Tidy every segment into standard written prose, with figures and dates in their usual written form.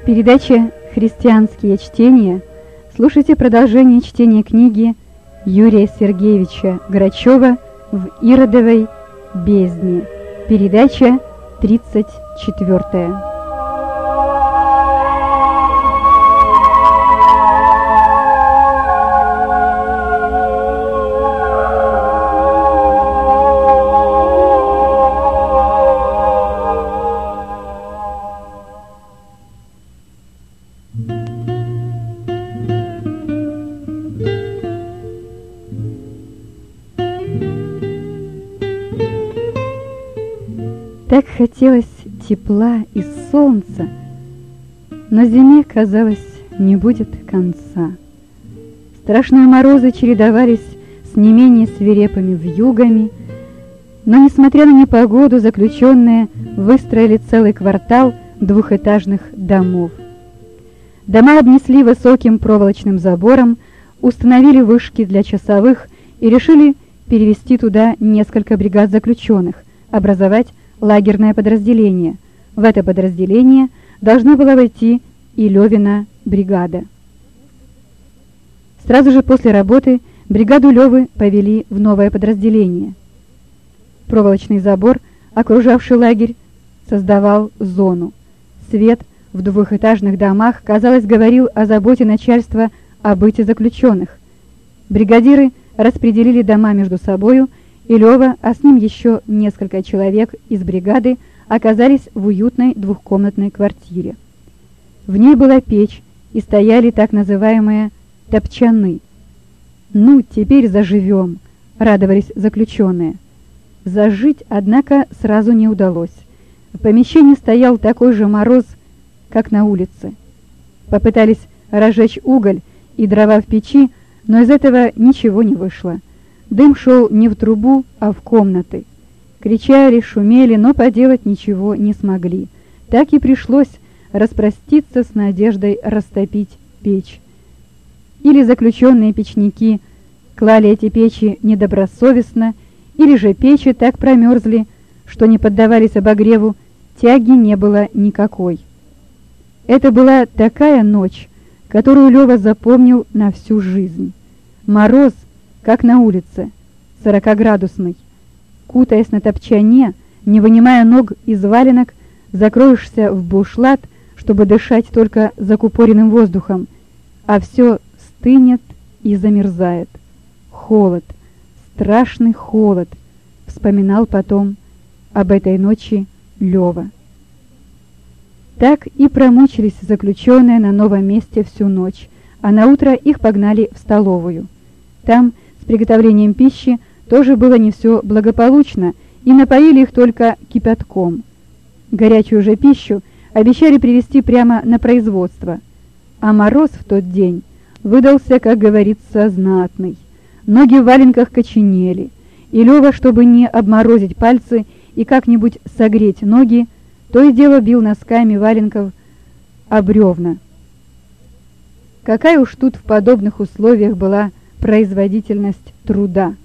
Передача «Христианские чтения». Слушайте продолжение чтения книги Юрия Сергеевича Грачева «В Иродовой бездне». Передача 34. Так хотелось тепла и солнца, но зиме, казалось, не будет конца. Страшные морозы чередовались с не менее свирепыми вьюгами, но, несмотря на непогоду, заключенные выстроили целый квартал двухэтажных домов. Дома обнесли высоким проволочным забором, установили вышки для часовых и решили перевести туда несколько бригад заключенных, образовать лагерное подразделение. В это подразделение должна была войти и Левина бригада. Сразу же после работы бригаду Левы повели в новое подразделение. Проволочный забор, окружавший лагерь, создавал зону. Свет в двухэтажных домах, казалось, говорил о заботе начальства о быте заключенных. Бригадиры распределили дома между собою, и Лева, а с ним еще несколько человек из бригады, оказались в уютной двухкомнатной квартире. В ней была печь, и стояли так называемые топчаны. «Ну, теперь заживем», — радовались заключенные. Зажить, однако, сразу не удалось. В помещении стоял такой же мороз, как на улице. Попытались разжечь уголь и дрова в печи, но из этого ничего не вышло. Дым шел не в трубу, а в комнаты. Кричали, шумели, но поделать ничего не смогли. Так и пришлось распроститься с надеждой растопить печь. Или заключенные печники клали эти печи недобросовестно, или же печи так промерзли, что не поддавались обогреву, тяги не было никакой. Это была такая ночь, которую Лева запомнил на всю жизнь. Мороз, как на улице, 40-градусный. Кутаясь на топчане, не вынимая ног из валенок, закроешься в бушлат, чтобы дышать только закупоренным воздухом, а все стынет и замерзает. Холод, страшный холод, вспоминал потом об этой ночи Лева. Так и промучились заключенные на новом месте всю ночь, а наутро их погнали в столовую. Там с приготовлением пищи тоже было не все благополучно, и напоили их только кипятком. Горячую же пищу обещали привезти прямо на производство. А мороз в тот день выдался, как говорится, знатный. Ноги в валенках коченели, и Лева, чтобы не обморозить пальцы и как-нибудь согреть ноги, то и дело бил носками валенков о бревна. Какая уж тут в подобных условиях была производительность труда.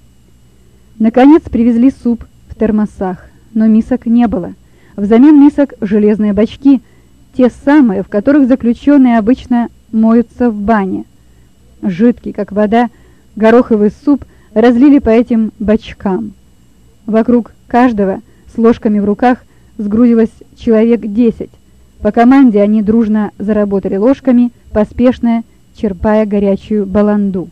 Наконец привезли суп в термосах, но мисок не было. Взамен мисок железные бачки, те самые, в которых заключенные обычно моются в бане. Жидкий, как вода, гороховый суп разлили по этим бачкам. Вокруг каждого с ложками в руках сгрудилось человек 10. По команде они дружно заработали ложками, поспешно черпая горячую баланду.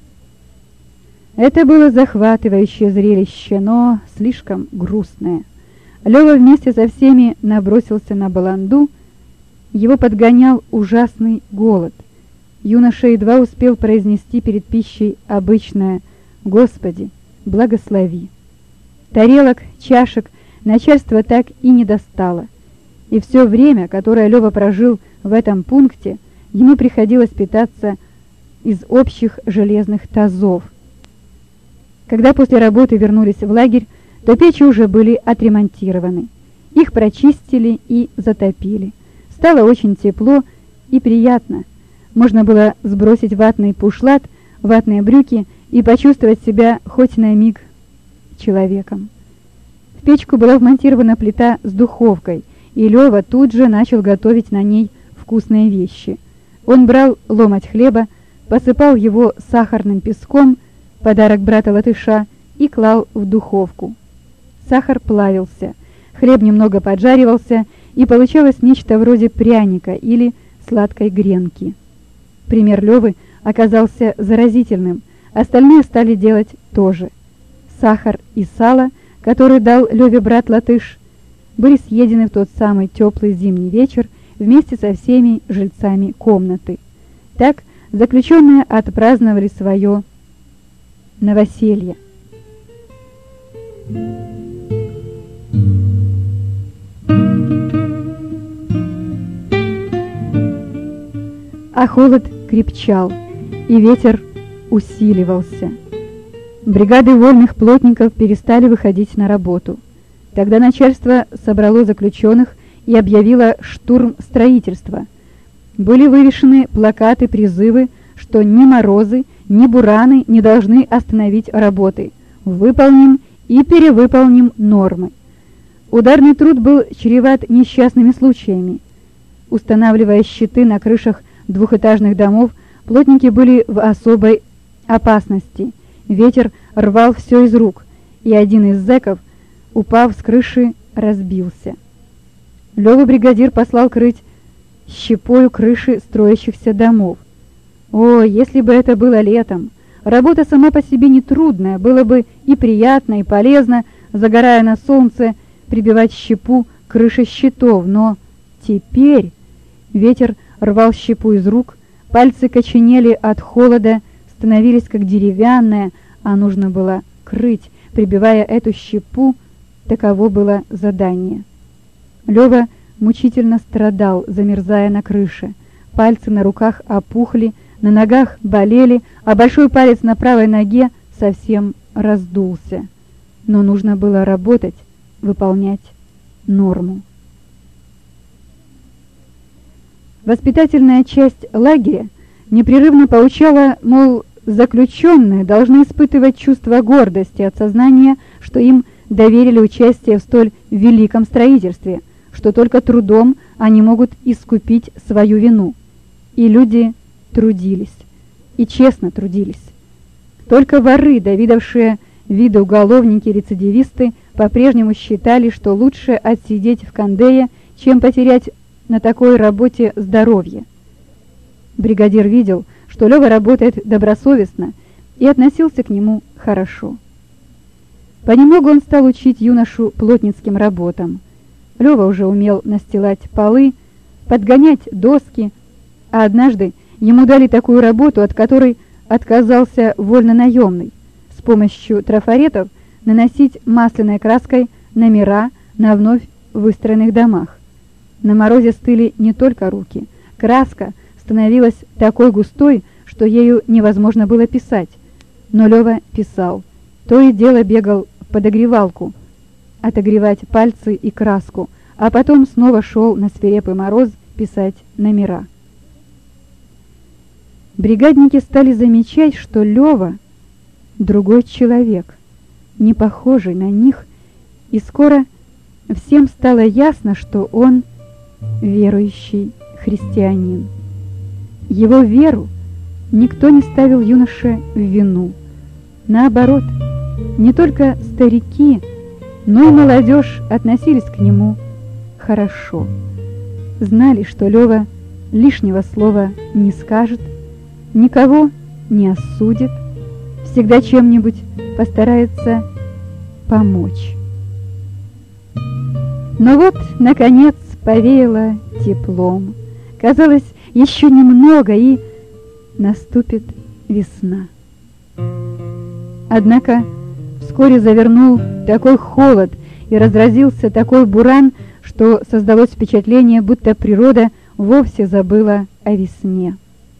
Это было захватывающее зрелище, но слишком грустное. Лева вместе со всеми набросился на баланду. Его подгонял ужасный голод. Юноша едва успел произнести перед пищей обычное «Господи, благослови». Тарелок, чашек начальство так и не достало. И все время, которое Лева прожил в этом пункте, ему приходилось питаться из общих железных тазов. Когда после работы вернулись в лагерь, то печи уже были отремонтированы. Их прочистили и затопили. Стало очень тепло и приятно. Можно было сбросить ватный бушлат, ватные брюки и почувствовать себя хоть на миг человеком. В печку была вмонтирована плита с духовкой, и Лева тут же начал готовить на ней вкусные вещи. Он брал ломоть хлеба, посыпал его сахарным песком, подарок брата-латыша, и клал в духовку. Сахар плавился, хлеб немного поджаривался, и получалось нечто вроде пряника или сладкой гренки. Пример Лёвы оказался заразительным, остальные стали делать то же. Сахар и сало, который дал Лёве брат-латыш, были съедены в тот самый теплый зимний вечер вместе со всеми жильцами комнаты. Так заключенные отпраздновали свое новоселье. А холод крепчал, и ветер усиливался. Бригады вольных плотников перестали выходить на работу. Тогда начальство собрало заключенных и объявило штурм строительства. Были вывешены плакаты-призывы, что ни морозы, ни бураны не должны остановить работы. Выполним и перевыполним нормы. Ударный труд был чреват несчастными случаями. Устанавливая щиты на крышах двухэтажных домов, плотники были в особой опасности. Ветер рвал все из рук, и один из зэков, упав с крыши, разбился. Лёва бригадир послал крыть щепою крыши строящихся домов. О, если бы это было летом! Работа сама по себе нетрудная, было бы и приятно, и полезно, загорая на солнце, прибивать щепу к крыше щитов, но теперь ветер рвал щепу из рук, пальцы коченели от холода, становились как деревянные, а нужно было крыть, прибивая эту щепу, таково было задание. Лёва мучительно страдал, замерзая на крыше. Пальцы на руках опухли, на ногах болели, а большой палец на правой ноге совсем раздулся. Но нужно было работать, выполнять норму. Воспитательная часть лагеря непрерывно поучала, мол, заключенные должны испытывать чувство гордости от сознания, что им доверили участие в столь великом строительстве, что только трудом они могут искупить свою вину. И люди трудились, и честно трудились. Только воры, довидавшие вида уголовники-рецидивисты, по-прежнему считали, что лучше отсидеть в кондее, чем потерять на такой работе здоровье. Бригадир видел, что Лёва работает добросовестно, и относился к нему хорошо. Понемногу он стал учить юношу плотницким работам. Лёва уже умел настилать полы, подгонять доски, а однажды ему дали такую работу, от которой отказался вольнонаемный, с помощью трафаретов наносить масляной краской номера на вновь выстроенных домах. На морозе стыли не только руки, краска становилась такой густой, что ею невозможно было писать. Но Лёва писал, то и дело бегал в подогревалку, отогревать пальцы и краску, а потом снова шел на свирепый мороз писать номера. Бригадники стали замечать, что Лёва другой человек, не похожий на них, и скоро всем стало ясно, что он верующий христианин. Его веру никто не ставил юноше в вину. Наоборот, не только старики, но и молодежь относились к нему хорошо. Знали, что Лёва лишнего слова не скажет, никого не осудит, всегда чем-нибудь постарается помочь. Но вот, наконец, повеяло теплом. Казалось, еще немного, и наступит весна. Однако вскоре завернул такой холод и разразился такой буран, что создалось впечатление, будто природа вовсе забыла о весне.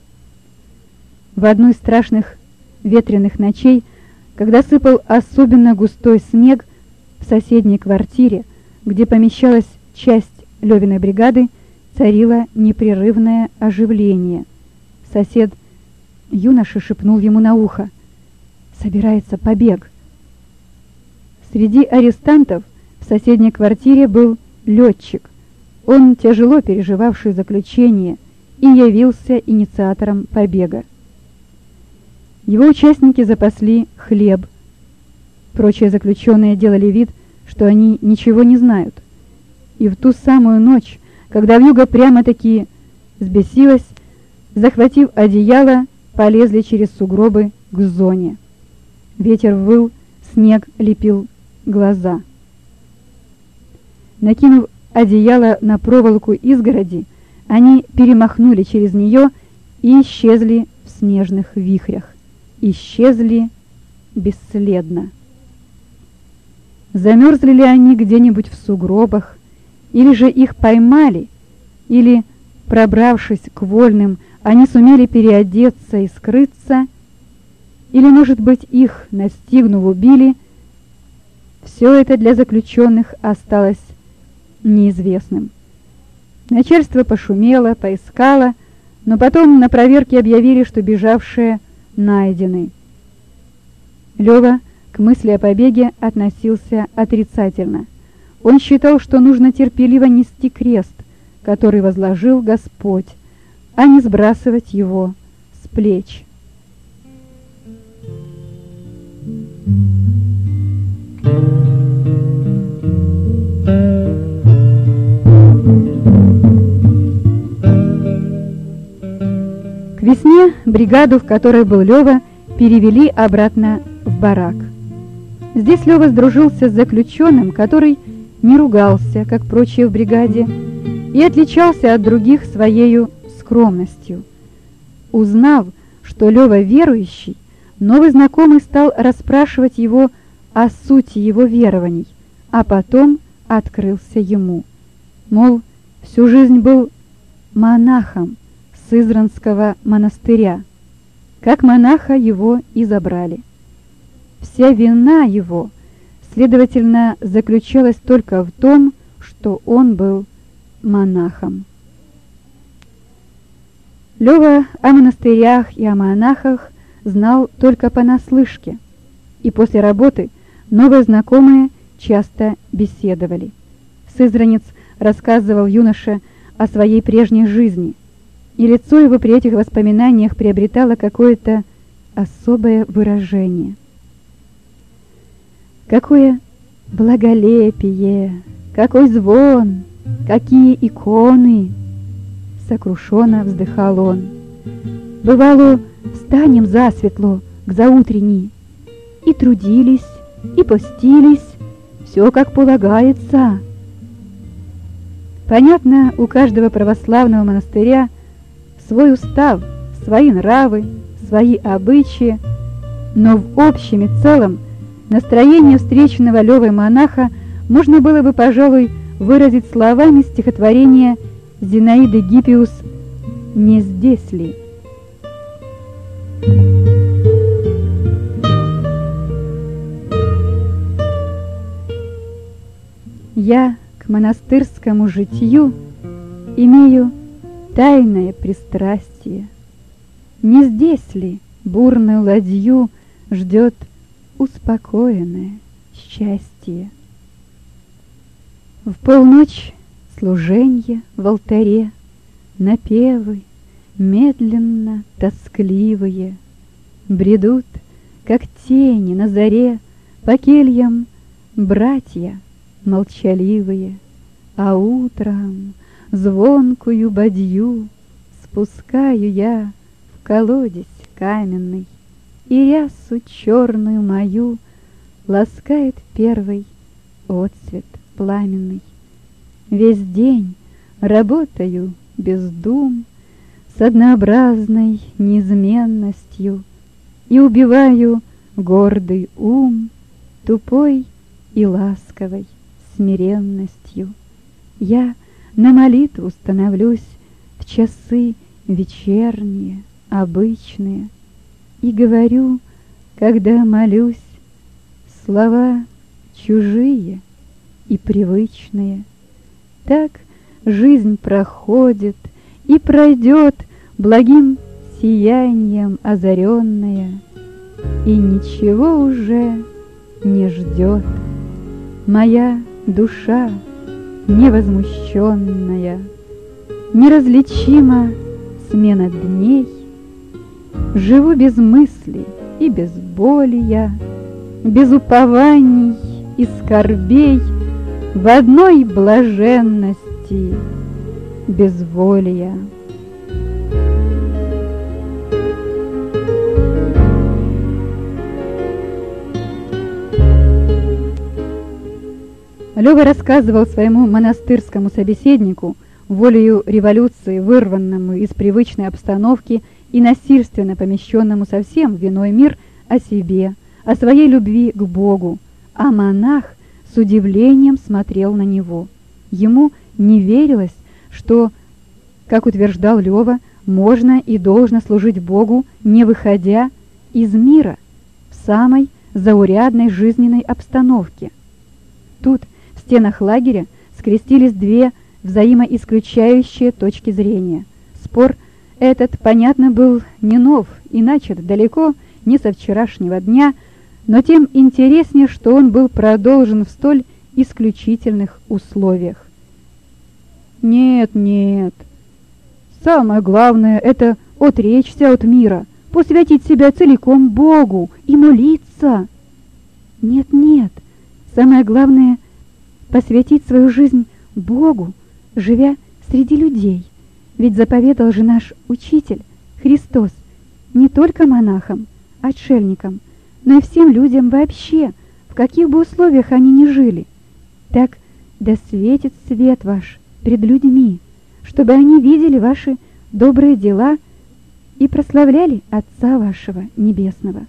В одну из страшных ветреных ночей, когда сыпал особенно густой снег, в соседней квартире, где помещалась часть Лёвиной бригады, царило непрерывное оживление. Сосед юноши шепнул ему на ухо: «Собирается побег». Среди арестантов в соседней квартире был летчик. Он, тяжело переживавший заключение, и явился инициатором побега. Его участники запасли хлеб. Прочие заключенные делали вид, что они ничего не знают. И в ту самую ночь, когда вьюга прямо-таки взбесилась, захватив одеяло, полезли через сугробы к зоне. Ветер выл, снег лепил глаза. Накинув одеяло на проволоку изгороди, они перемахнули через нее и исчезли в снежных вихрях. Исчезли бесследно. Замерзли ли они где-нибудь в сугробах, или же их поймали, или, пробравшись к вольным, они сумели переодеться и скрыться, или, может быть, их, настигнув, убили, все это для заключенных осталось неизвестным. Начальство пошумело, поискало, но потом на проверке объявили, что бежавшие найдены. Лёва к мысли о побеге относился отрицательно. Он считал, что нужно терпеливо нести крест, который возложил Господь, а не сбрасывать его с плеч. К весне бригаду, в которой был Лёва, перевели обратно в барак. Здесь Лёва сдружился с заключенным, который не ругался, как прочие в бригаде, и отличался от других своею скромностью. Узнав, что Лёва верующий, новый знакомый стал расспрашивать его о сути его верований, а потом открылся ему. Мол, всю жизнь был монахом Сызранского монастыря. Как монаха его и забрали. Вся вина его, следовательно, заключалась только в том, что он был монахом. Лёва о монастырях и о монахах знал только понаслышке, и после работы новые знакомые часто беседовали. Сызранец рассказывал юноше о своей прежней жизни, и лицо его при этих воспоминаниях приобретало какое-то особое выражение. Какое благолепие, какой звон, какие иконы! Сокрушенно вздыхал он. Бывало, встанем засветло к заутренней, и трудились, и постились, все как полагается. Понятно, у каждого православного монастыря свой устав, свои нравы, свои обычаи, но в общем и целом настроение встреченного Лёвой монаха можно было бы, пожалуй, выразить словами стихотворения Зинаиды Гиппиус «Не здесь ли?». Я к монастырскому житью имею тайное пристрастие. Не здесь ли бурную ладью ждет успокоенное счастье? В полночь служенье в алтаре, напевы медленно тоскливые бредут, как тени на заре, по кельям братья молчаливые, а утром звонкую бадью спускаю я в колодец каменный, и рясу черную мою ласкает первый отцвет пламенный. Весь день работаю без дум, с однообразной неизменностью, и убиваю гордый ум тупой и ласковой смиренностью. Я на молитву становлюсь в часы вечерние, обычные, и говорю, когда молюсь, слова чужие и привычные. Так жизнь проходит и пройдет благим сиянием озаренная, и ничего уже не ждет моя душа невозмущенная, неразличима смена дней, живу без мыслей и без боли я, без упований и скорбей, в одной блаженности безволия. Лёва рассказывал своему монастырскому собеседнику, волею революции, вырванному из привычной обстановки и насильственно помещенному совсем в иной мир, о себе, о своей любви к Богу, а монах с удивлением смотрел на него. Ему не верилось, что, как утверждал Лёва, можно и должно служить Богу, не выходя из мира, в самой заурядной жизненной обстановке. Тут, в стенах лагеря, скрестились две взаимоисключающие точки зрения. Спор этот, понятно, был не нов и начат далеко не со вчерашнего дня, но тем интереснее, что он был продолжен в столь исключительных условиях. Нет, нет, самое главное — это отречься от мира, посвятить себя целиком Богу и молиться. Нет, нет, самое главное — посвятить свою жизнь Богу, живя среди людей. Ведь заповедал же наш Учитель, Христос, не только монахам, отшельникам, но и всем людям вообще, в каких бы условиях они ни жили. Так да светит свет ваш пред людьми, чтобы они видели ваши добрые дела и прославляли Отца вашего Небесного.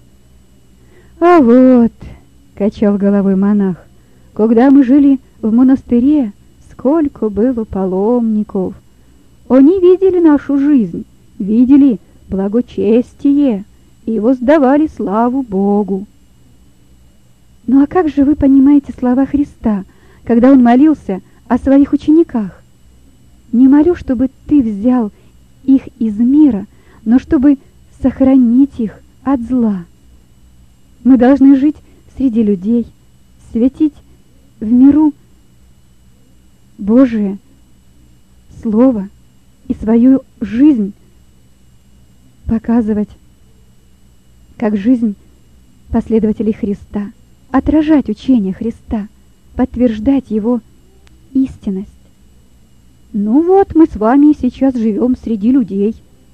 А вот, качал головой монах, когда мы жили в монастыре, сколько было паломников. Они видели нашу жизнь, видели благочестие и воздавали славу Богу. Ну а как же вы понимаете слова Христа, когда Он молился о своих учениках? Не молю, чтобы ты взял их из мира, но чтобы сохранить их от зла. Мы должны жить среди людей, светить в миру Божие Слово и свою жизнь показывать как жизнь последователей Христа, отражать учение Христа, подтверждать Его истинность. Ну вот, мы с вами сейчас живем среди людей.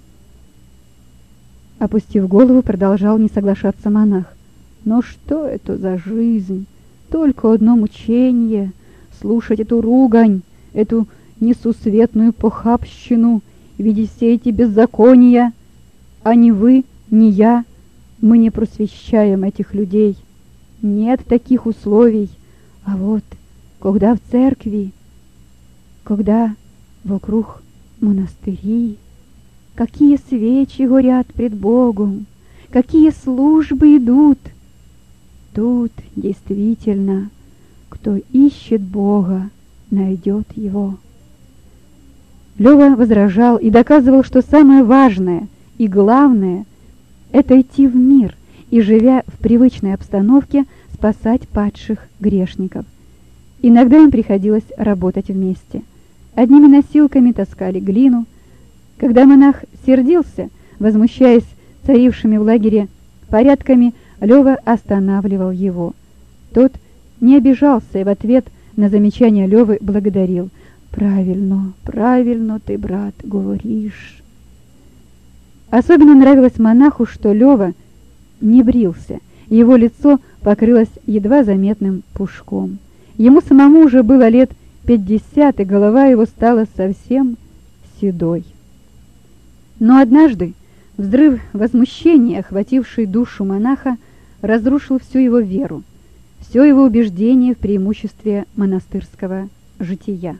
Опустив голову, продолжал не соглашаться монах. Но что это за жизнь? Только одно мучение — слушать эту ругань, эту несусветную похабщину, видеть все эти беззакония. А ни вы, ни я, мы не просвещаем этих людей. Нет таких условий. А вот, когда в церкви, когда вокруг монастыри, какие свечи горят пред Богом, какие службы идут, тут действительно, кто ищет Бога, найдет Его. Лёва возражал и доказывал, что самое важное и главное — это идти в мир и, живя в привычной обстановке, спасать падших грешников. Иногда им приходилось работать вместе. Одними носилками таскали глину. Когда монах сердился, возмущаясь царившими в лагере порядками, Лёва останавливал его. Тот не обижался и в ответ на замечание Лёвы благодарил. «Правильно, правильно ты, брат, говоришь». Особенно нравилось монаху, что Лёва не брился, его лицо покрылось едва заметным пушком. Ему самому уже было лет 50, и голова его стала совсем седой. Но однажды взрыв возмущения, охвативший душу монаха, разрушил всю его веру, все его убеждение в преимуществе монастырского жития.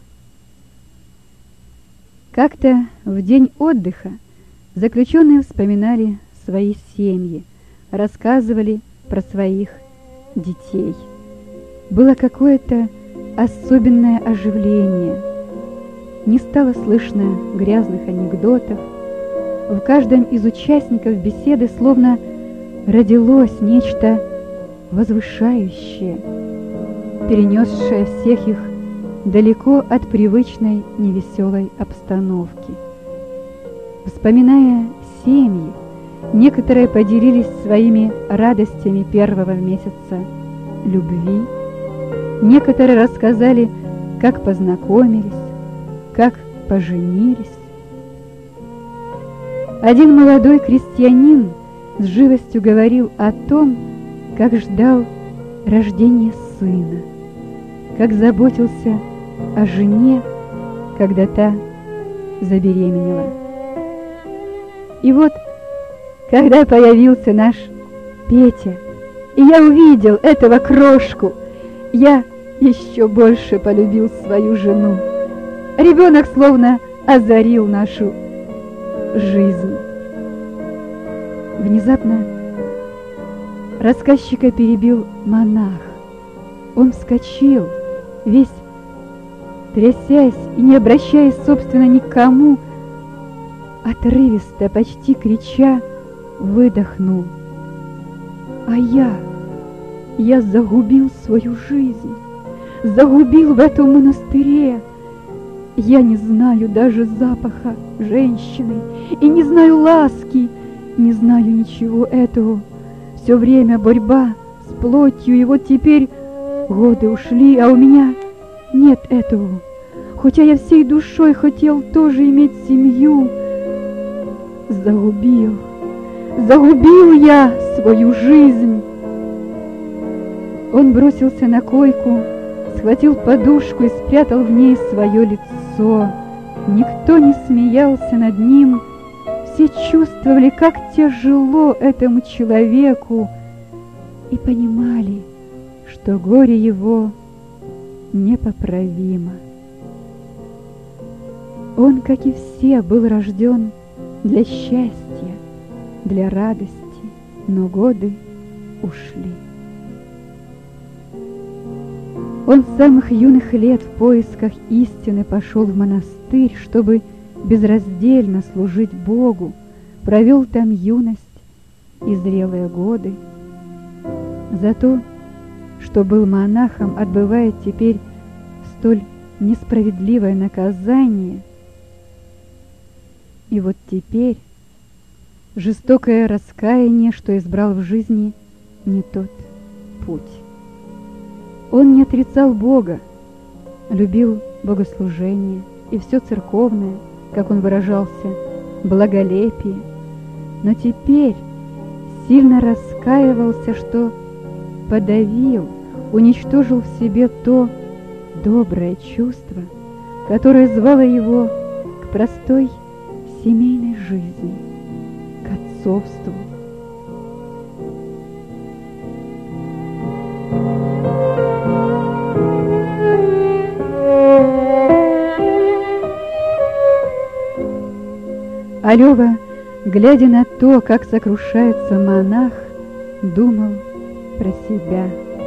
Как-то в день отдыха заключенные вспоминали свои семьи, рассказывали про своих детей. Было какое-то особенное оживление. Не стало слышно грязных анекдотов. В каждом из участников беседы словно родилось нечто возвышающее, перенесшее всех их далеко от привычной невеселой обстановки. Вспоминая семьи, некоторые поделились своими радостями первого месяца любви, некоторые рассказали, как познакомились, как поженились. Один молодой крестьянин с живостью говорил о том, как ждал рождения сына, как заботился о жене, когда та забеременела. И вот, когда появился наш Петя, и я увидел этого крошку, я еще больше полюбил свою жену. Ребенок словно озарил нашу жизнь. Внезапно рассказчика перебил монах. Он вскочил, весь трясясь и не обращаясь, собственно, ни к кому, отрывисто, почти крича, выдохнул: «А я загубил свою жизнь, загубил в этом монастыре. Я не знаю даже запаха женщины и не знаю ласки, не знаю ничего этого. Все время борьба с плотью, и вот теперь годы ушли, а у меня нет этого. Хотя я всей душой хотел тоже иметь семью. Загубил я свою жизнь». Он бросился на койку, схватил подушку и спрятал в ней свое лицо. Никто не смеялся над ним, все чувствовали, как тяжело этому человеку, и понимали, что горе его непоправимо. Он, как и все, был рожден для счастья, для радости, но годы ушли. Он с самых юных лет в поисках истины пошел в монастырь, чтобы безраздельно служить Богу, провел там юность и зрелые годы. За то, что был монахом, отбывает теперь столь несправедливое наказание. И вот теперь жестокое раскаяние, что избрал в жизни не тот путь. Он не отрицал Бога, любил богослужение и все церковное, как он выражался, благолепие, но теперь сильно раскаивался, что подавил, уничтожил в себе то доброе чувство, которое звало его к простой семейной жизни, к отцовству. А Лёва, глядя на то, как сокрушается монах, думал про себя.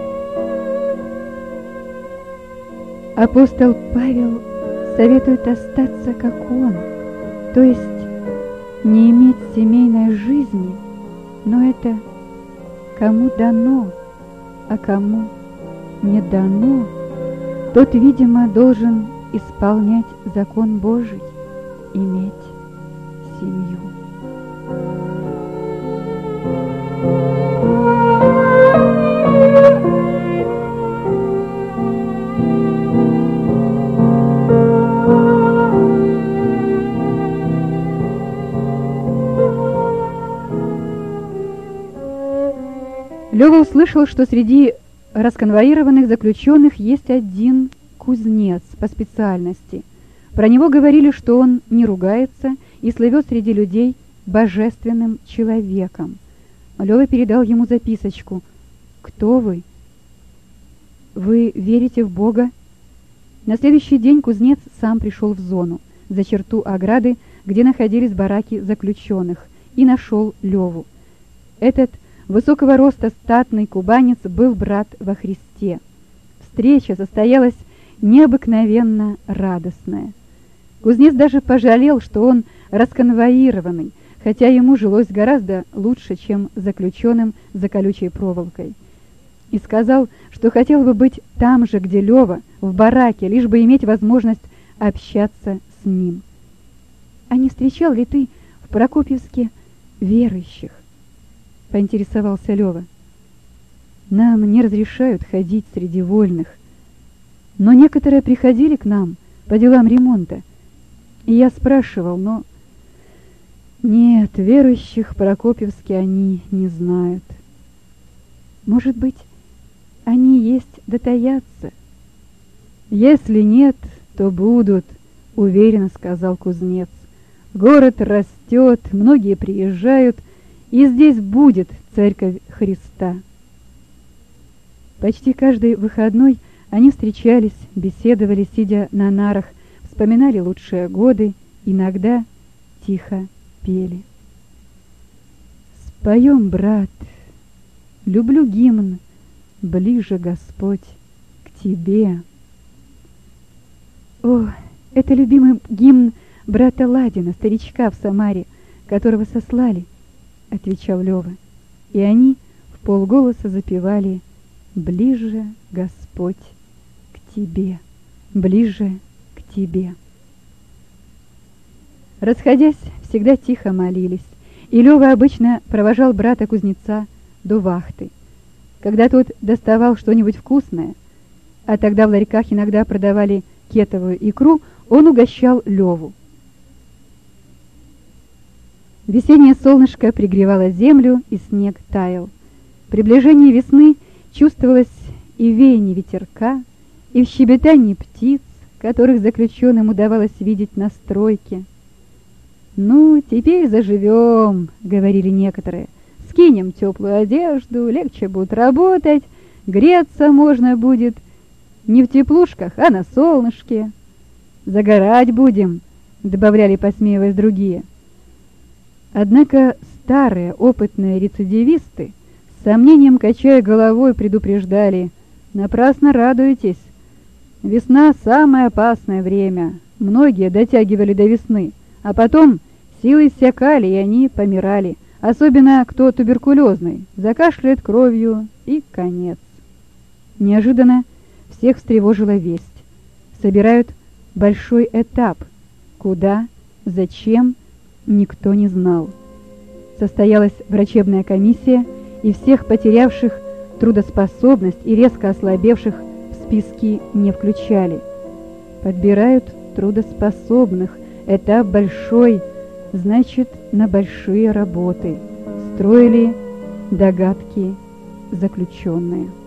Апостол Павел советует остаться как он, то есть не иметь семейной жизни, но это кому дано, а кому не дано, тот, видимо, должен исполнять закон Божий, иметь семью. Лёва услышал, что среди расконвоированных заключенных есть один кузнец по специальности. Про него говорили, что он не ругается и слывет среди людей божественным человеком. Лёва передал ему записочку. «Кто вы? Вы верите в Бога?» На следующий день кузнец сам пришел в зону, за черту ограды, где находились бараки заключенных, и нашел Лёву. Этот высокого роста статный кубанец был брат во Христе. Встреча состоялась необыкновенно радостная. Кузнец даже пожалел, что он расконвоированный, хотя ему жилось гораздо лучше, чем заключенным за колючей проволокой. И сказал, что хотел бы быть там же, где Лёва, в бараке, лишь бы иметь возможность общаться с ним. «А не встречал ли ты в Прокопьевске верующих?» — поинтересовался Лёва. «Нам не разрешают ходить среди вольных, но некоторые приходили к нам по делам ремонта, и я спрашивал, но... Нет, верующих в Прокопьевске они не знают. Может быть, они есть да таятся? Если нет, то будут, уверенно сказал кузнец. Город растет, многие приезжают, и здесь будет церковь Христа. Почти каждый выходной они встречались, беседовали, сидя на нарах, вспоминали лучшие годы, иногда тихо пели. «Споем, брат, люблю гимн, ближе, Господь, к Тебе». О, это любимый гимн брата Ладина, старичка в Самаре, которого сослали, — отвечал Лёва. И они вполголоса запевали: «Ближе, Господь, к Тебе, ближе к Тебе». Расходясь, всегда тихо молились, и Лёва обычно провожал брата-кузнеца до вахты. Когда тот доставал что-нибудь вкусное, а тогда в ларьках иногда продавали кетовую икру, он угощал Лёву. Весеннее солнышко пригревало землю, и снег таял. В приближении весны чувствовалось и веяние ветерка, и в щебетании птиц, которых заключенным удавалось видеть на стройке. «Ну, теперь заживем», — говорили некоторые. «Скинем теплую одежду, легче будет работать, греться можно будет не в теплушках, а на солнышке. Загорать будем», — добавляли, посмеиваясь, другие. Однако старые опытные рецидивисты, с сомнением качая головой, предупреждали: «Напрасно радуетесь. Весна — самое опасное время. Многие дотягивали до весны, а потом силы иссякали, и они помирали. Особенно кто туберкулезный, закашляет кровью, и конец». Неожиданно всех встревожила весть. Собирают большой этап. Куда, зачем, никто не знал. Состоялась врачебная комиссия, и всех потерявших трудоспособность и резко ослабевших в списки не включали. Подбирают трудоспособных. Этап большой, значит, на большие работы. Строили догадки заключенные.